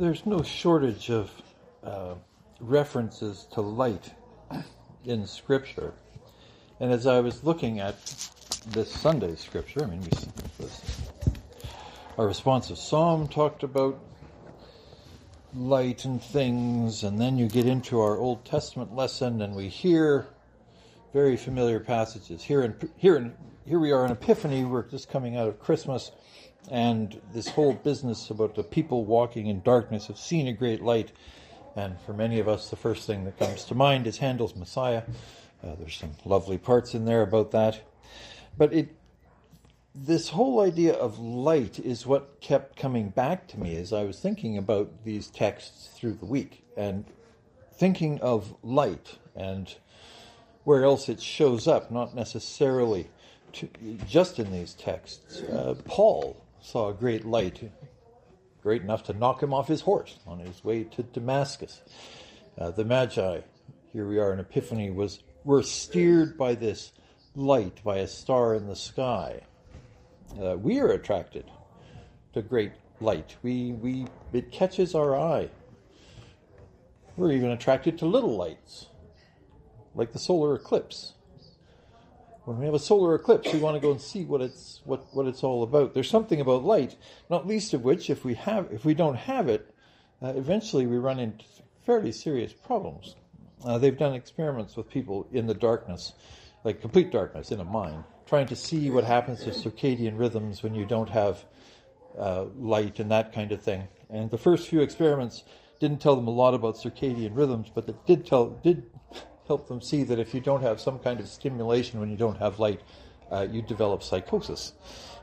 There's no shortage of references to light in Scripture. And as I was looking at this Sunday's Scripture, our responsive psalm talked about light and things, and then you get into our Old Testament lesson and we hear very familiar passages. Here we are in Epiphany. We're just coming out of Christmas, and this whole business about the people walking in darkness have seen a great light. And for many of us, the first thing that comes to mind is Handel's Messiah. There's some lovely parts in there about that. But this whole idea of light is what kept coming back to me as I was thinking about these texts through the week, and thinking of light and where else it shows up, not necessarily just in these texts. Paul saw a great light, great enough to knock him off his horse on his way to Damascus. The Magi, here we are in Epiphany, were steered by this light, by a star in the sky. We are attracted to great light. It catches our eye. We're even attracted to little lights, like the solar eclipse. When we have a solar eclipse, we want to go and see what it's all about. There's something about light, not least of which, if we don't have it, eventually we run into fairly serious problems. They've done experiments with people in the darkness, like complete darkness in a mine, trying to see what happens to circadian rhythms when you don't have light and that kind of thing. And the first few experiments didn't tell them a lot about circadian rhythms, but it did help them see that if you don't have some kind of stimulation when you don't have light, you develop psychosis.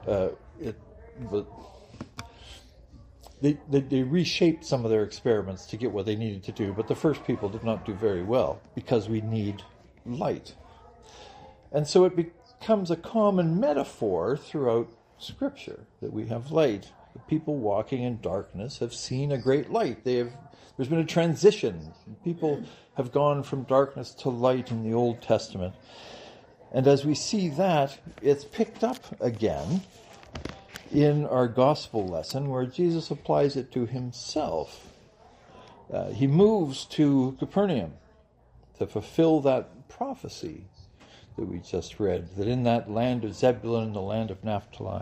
They reshaped some of their experiments to get what they needed to do, but the first people did not do very well because we need light. And so it becomes a common metaphor throughout Scripture that we have light. The people walking in darkness have seen a great light. There's been a transition. People have gone from darkness to light in the Old Testament. And as we see that, it's picked up again in our gospel lesson where Jesus applies it to himself. He moves to Capernaum to fulfill that prophecy that we just read, that in that land of Zebulun and the land of Naphtali,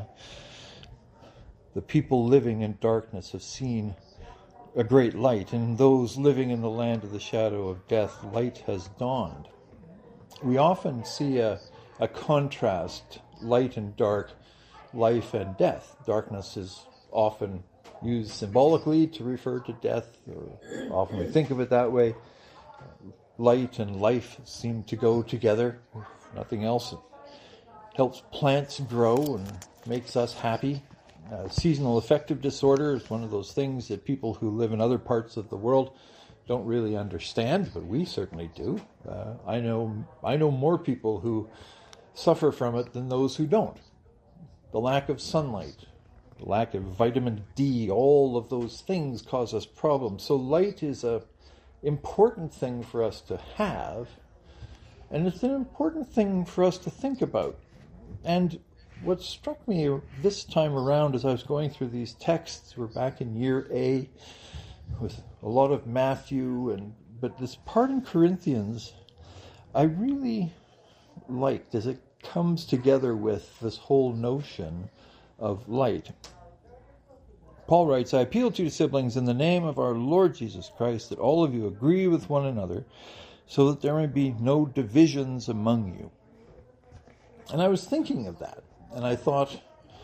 the people living in darkness have seen a great light, and those living in the land of the shadow of death, light has dawned. We often see a contrast, light and dark, life and death. Darkness is often used symbolically to refer to death, or often we think of it that way. Light and life seem to go together. If nothing else, it helps plants grow and makes us happy. Seasonal affective disorder is one of those things that people who live in other parts of the world don't really understand, but we certainly do. I know more people who suffer from it than those who don't. The lack of sunlight, the lack of vitamin D, all of those things cause us problems. So light is an important thing for us to have, and it's an important thing for us to think about. And what struck me this time around as I was going through these texts, we're back in year A with a lot of Matthew, but this part in Corinthians I really liked as it comes together with this whole notion of light. Paul writes, I appeal to you, siblings, in the name of our Lord Jesus Christ, that all of you agree with one another, so that there may be no divisions among you. And I was thinking of that, and I thought,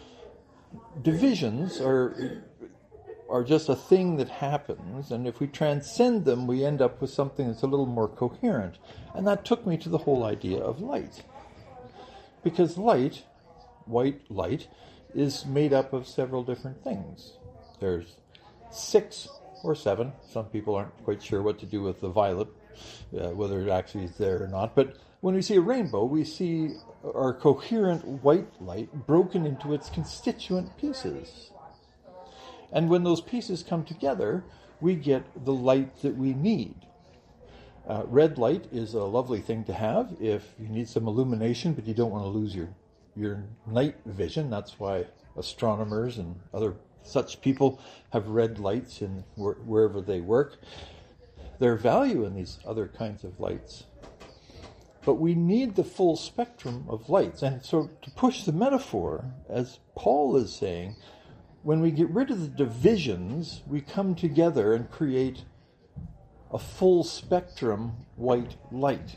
divisions are just a thing that happens, and if we transcend them, we end up with something that's a little more coherent. And that took me to the whole idea of light. Because light, white light, is made up of several different things. There's 6 or 7. Some people aren't quite sure what to do with the violet, whether it actually is there or not. But when we see a rainbow, we see our coherent white light broken into its constituent pieces. And when those pieces come together, we get the light that we need. Red light is a lovely thing to have if you need some illumination, but you don't want to lose your night vision. That's why astronomers and other Such people have red lights in wherever they work. There's value in these other kinds of lights. But we need the full spectrum of lights. And so to push the metaphor, as Paul is saying, when we get rid of the divisions, we come together and create a full spectrum white light.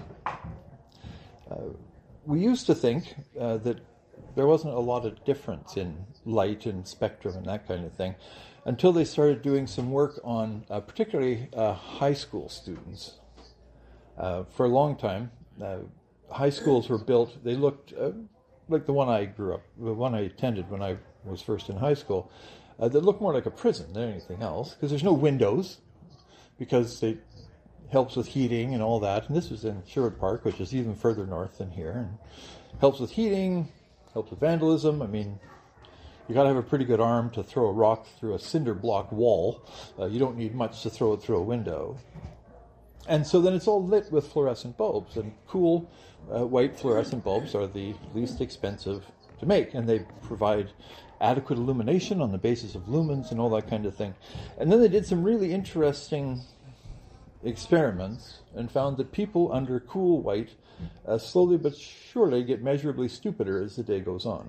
We used to think that there wasn't a lot of difference in light and spectrum and that kind of thing until they started doing some work on particularly high school students. For a long time, high schools were built, they looked like the one I attended when I was first in high school, that looked more like a prison than anything else, because there's no windows, because it helps with heating and all that. And this was in Sherwood Park, which is even further north than here, and helps with heating, helps with vandalism. I mean, you got to have a pretty good arm to throw a rock through a cinder block wall. You don't need much to throw it through a window. And so then it's all lit with fluorescent bulbs, and cool white fluorescent bulbs are the least expensive to make, and they provide adequate illumination on the basis of lumens and all that kind of thing. And then they did some really interesting experiments and found that people under cool white slowly but surely get measurably stupider as the day goes on.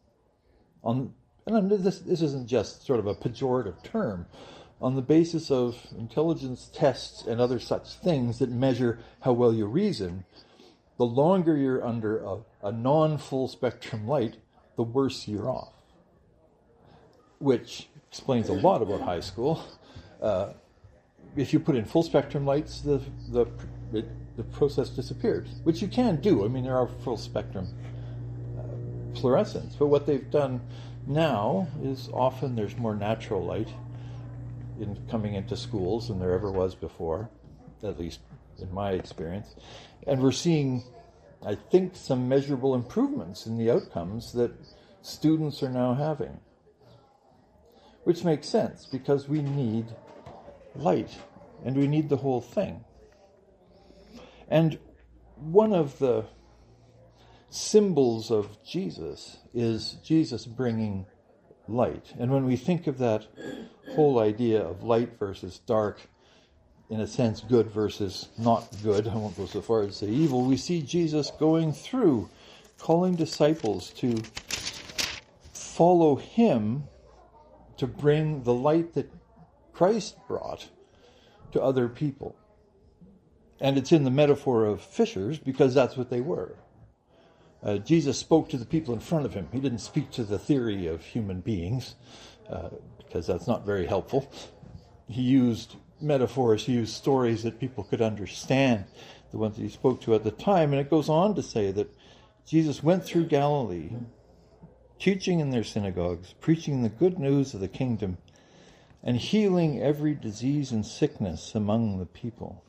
And this isn't just sort of a pejorative term. On the basis of intelligence tests and other such things that measure how well you reason, the longer you're under a non-full spectrum light, the worse you're off. Which explains a lot about high school. If you put in full spectrum lights, the process disappears, which you can do. I mean, there are full spectrum fluorescents, but what they've done now is often there's more natural light coming into schools than there ever was before, at least in my experience. And we're seeing, I think, some measurable improvements in the outcomes that students are now having. Which makes sense, because we need light, and we need the whole thing. And one of the symbols of Jesus is Jesus bringing light. And when we think of that whole idea of light versus dark, in a sense good versus not good, I won't go so far as to say evil, we see Jesus going through, calling disciples to follow him to bring the light that Christ brought to other people. And it's in the metaphor of fishers, because that's what they were. Jesus spoke to the people in front of him. He didn't speak to the theory of human beings, because that's not very helpful. He used metaphors, he used stories that people could understand, the ones that he spoke to at the time. And it goes on to say that Jesus went through Galilee, teaching in their synagogues, preaching the good news of the kingdom, and healing every disease and sickness among the people.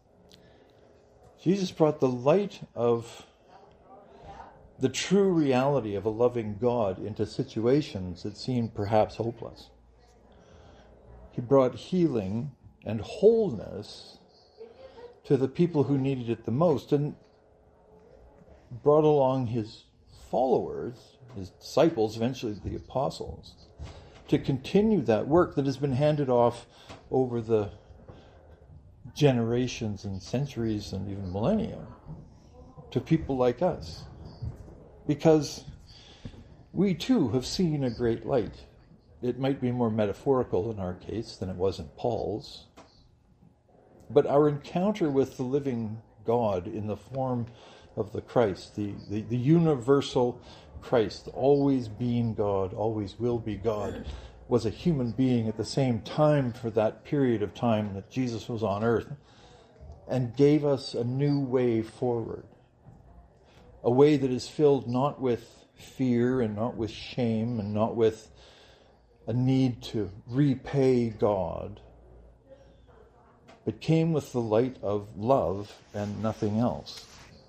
Jesus brought the light of the true reality of a loving God into situations that seemed perhaps hopeless. He brought healing and wholeness to the people who needed it the most, and brought along his followers, his disciples, eventually the apostles, to continue that work that has been handed off over the generations and centuries and even millennia to people like us. Because we too have seen a great light. It might be more metaphorical in our case than it was in Paul's. But our encounter with the living God in the form of the Christ, the universal Christ, always being God, always will be God, was a human being at the same time for that period of time that Jesus was on earth, and gave us a new way forward. A way that is filled not with fear and not with shame and not with a need to repay God, but came with the light of love and nothing else.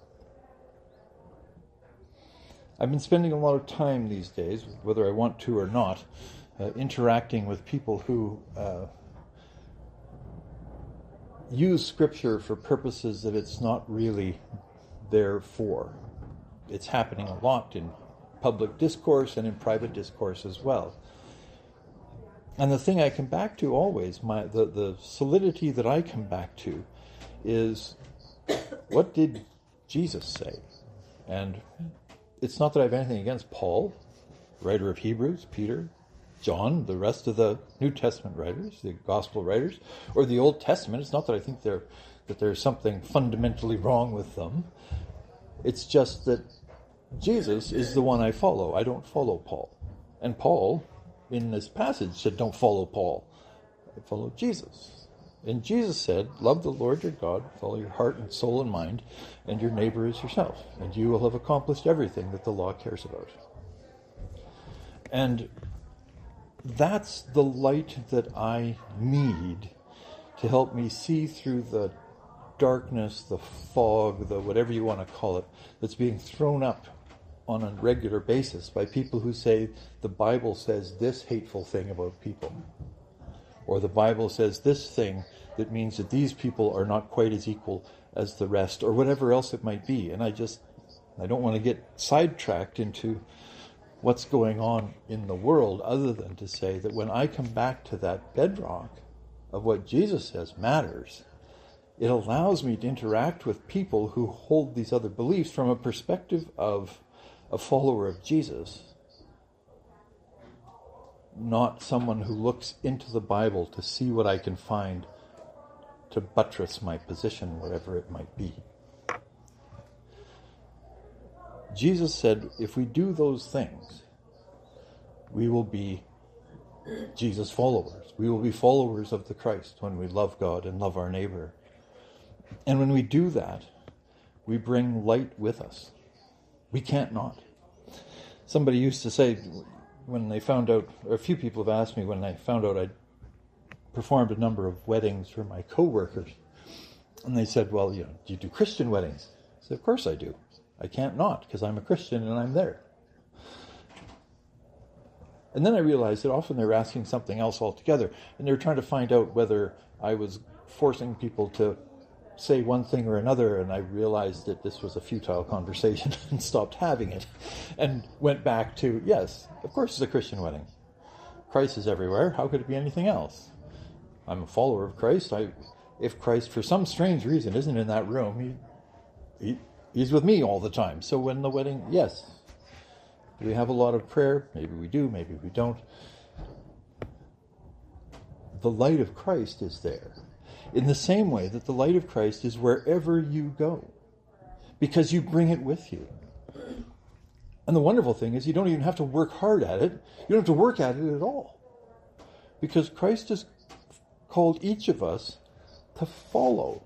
I've been spending a lot of time these days, whether I want to or not, interacting with people who use Scripture for purposes that it's not really there for. It's happening a lot in public discourse and in private discourse as well. And the thing I come back to always, the solidity that I come back to is, what did Jesus say? And it's not that I have anything against Paul, writer of Hebrews, Peter, John, the rest of the New Testament writers, the Gospel writers, or the Old Testament. It's not that I think that there's something fundamentally wrong with them. It's just that Jesus is the one I follow. I don't follow Paul. And Paul, in this passage, said, don't follow Paul. I follow Jesus. And Jesus said, love the Lord your God with all your heart and soul and mind, and your neighbor as yourself, and you will have accomplished everything that the law cares about. And that's the light that I need to help me see through the darkness, the fog, the whatever you want to call it, that's being thrown up on a regular basis by people who say the Bible says this hateful thing about people, or the Bible says this thing that means that these people are not quite as equal as the rest, or whatever else it might be. And I don't want to get sidetracked into what's going on in the world, other than to say that when I come back to that bedrock of what Jesus says matters, it allows me to interact with people who hold these other beliefs from a perspective of a follower of Jesus, not someone who looks into the Bible to see what I can find to buttress my position, whatever it might be. Jesus said, if we do those things, we will be Jesus followers. We will be followers of the Christ when we love God and love our neighbor. And when we do that, we bring light with us. We can't not. Somebody used to say, when they found out, or a few people have asked me when they found out I'd performed a number of weddings for my co-workers, and they said, well, do you do Christian weddings? I said, of course I do. I can't not, because I'm a Christian and I'm there. And then I realized that often they're asking something else altogether, and they're trying to find out whether I was forcing people to say one thing or another, and I realized that this was a futile conversation and stopped having it, and went back to, yes, of course it's a Christian wedding. Christ is everywhere. How could it be anything else? I'm a follower of Christ. If Christ, for some strange reason, isn't in that room, he's with me all the time. So when the wedding, yes. Do we have a lot of prayer? Maybe we do, maybe we don't. The light of Christ is there, in the same way that the light of Christ is wherever you go, because you bring it with you. And the wonderful thing is you don't even have to work hard at it. You don't have to work at it at all, because Christ has called each of us to follow,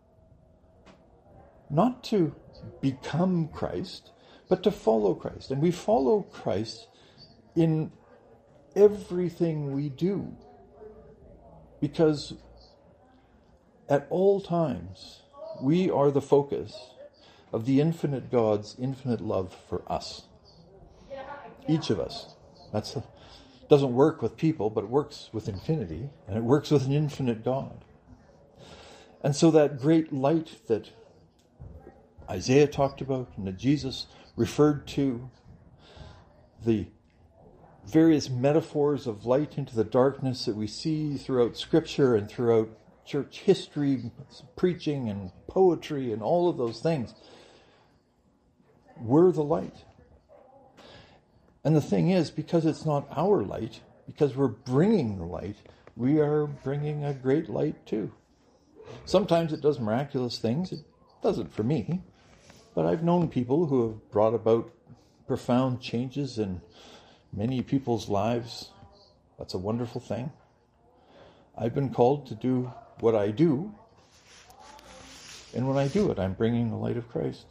not to become Christ, but to follow Christ. And we follow Christ in everything we do, because at all times we are the focus of the infinite God's infinite love for us. Each of us. Doesn't work with people, but it works with infinity, and it works with an infinite God. And so that great light that Isaiah talked about and that Jesus referred to, the various metaphors of light into the darkness that we see throughout Scripture and throughout church history, preaching and poetry and all of those things, we're the light. And the thing is, because it's not our light, because we're bringing the light, we are bringing a great light too. Sometimes it does miraculous things. It doesn't for me. But I've known people who have brought about profound changes in many people's lives. That's a wonderful thing. I've been called to do what I do. And when I do it, I'm bringing the light of Christ.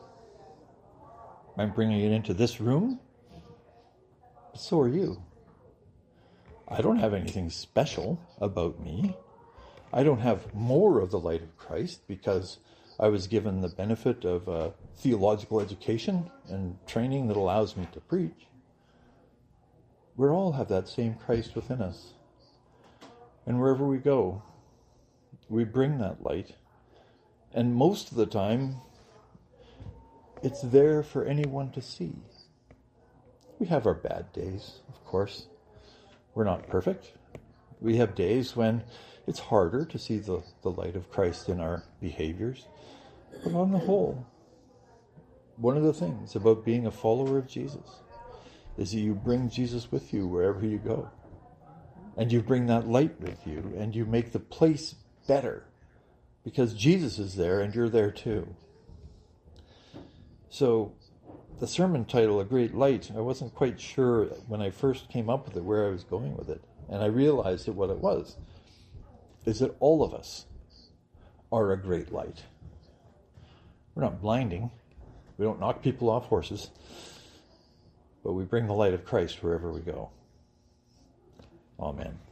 I'm bringing it into this room. But so are you. I don't have anything special about me. I don't have more of the light of Christ because I was given the benefit of a theological education and training that allows me to preach. We all have that same Christ within us. And wherever we go, we bring that light. And most of the time, it's there for anyone to see. We have our bad days, of course. We're not perfect. We have days when it's harder to see the light of Christ in our behaviors. But on the whole, one of the things about being a follower of Jesus is that you bring Jesus with you wherever you go. And you bring that light with you, and you make the place better because Jesus is there and you're there too. So the sermon title, A Great Light, I wasn't quite sure when I first came up with it where I was going with it. And I realized that what it was is that all of us are a great light. We're not blinding. We don't knock people off horses. But we bring the light of Christ wherever we go. Amen.